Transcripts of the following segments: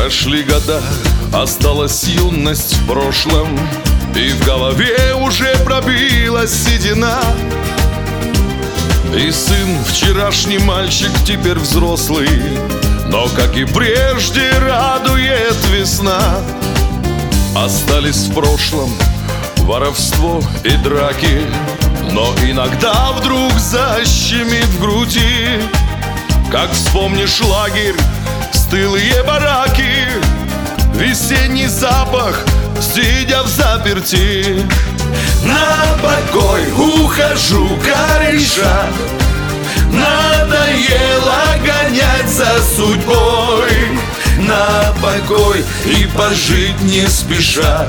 Прошли года, осталась юность в прошлом, и в голове уже пробилась седина. И сын, вчерашний мальчик, теперь взрослый, но, как и прежде, радует весна. Остались в прошлом воровство и драки, но иногда вдруг защемит в груди. Как вспомнишь лагерь, стылые бараки, весенний запах, сидя в заперти. На покой ухожу, кореша, надоело гонять за судьбой. На покой и пожить не спеша,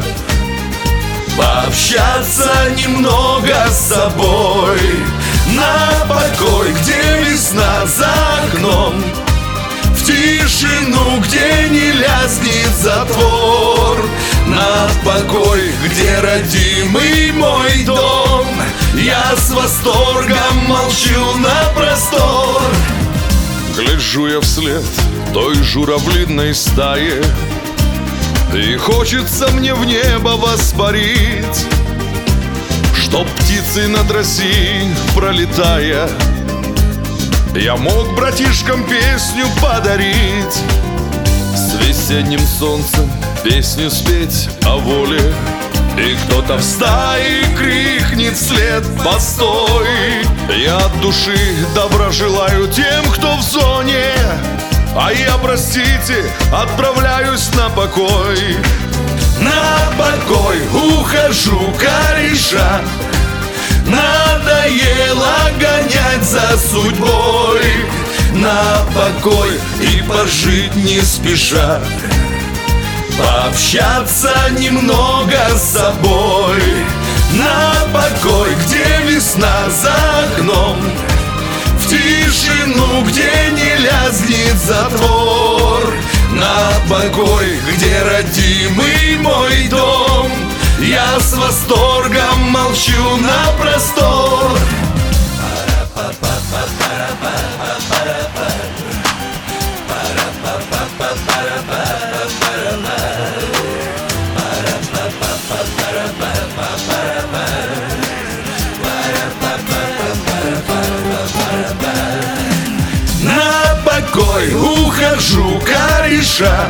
пообщаться немного с собой. На покой, где весна за окном, в тишину, где не лязнет затвор. На покой, где родимый мой дом, я с восторгом молчу на простор. Гляжу я вслед той журавлиной стае, и хочется мне в небо воспарить, чтоб птицы над Россией пролетая, я мог братишкам песню подарить. С весенним солнцем песню спеть о воле, и кто-то в стае крикнет вслед: постой! Я от души добра желаю тем, кто в зоне, а я, простите, отправляюсь на покой. На покой ухожу, кореша, надоело гонять за судьбой. На покой и пожить не спеша, пообщаться немного с собой. На покой, где весна за окном, в тишину, где не лязнет затвор. На покой, где родимый мой дом, я с восторгом молчу на простор. На покой ухожу, кореша,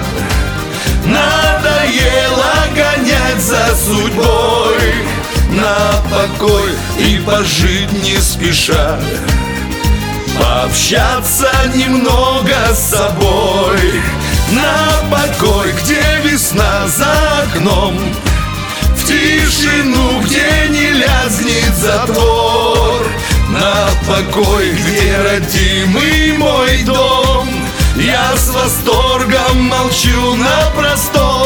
надоело гонять за судьбой. На покой и пожить не спеша, пообщаться немного с собой. На покой, где весна за окном, в тишину, где не лязнет затвор. На покой, где родимый мой дом, я с восторгом молчу на простор.